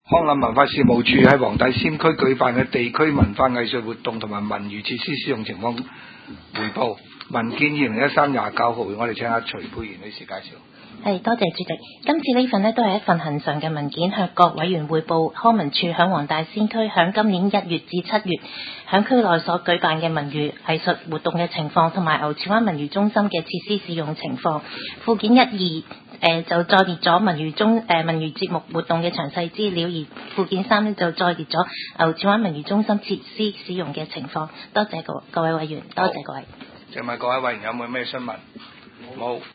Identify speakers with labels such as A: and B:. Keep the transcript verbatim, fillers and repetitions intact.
A: 康樂文化事務處喺黃大仙區舉辦嘅地區文化藝術活動同埋文娛設施使用情況匯報文件二零一三廿九號，我哋請阿徐沛然女士介紹。
B: 係，多謝主席。今次呢份呢都係一份恆常嘅文件，向各委員匯報康文署響黃大仙區響今年一月至七月響區內所舉辦嘅文娛藝術活動嘅情況，同埋牛池灣文娛中心嘅設施使用情況。附件一二誒、呃、就載列咗文娛中誒、呃、文娛節目活動嘅詳細資料，而附件三呢就載列咗牛池灣文娛中心設施使用嘅情況。多謝各各位委員，多謝各位。
A: 請問各位委員有冇咩詢問？冇。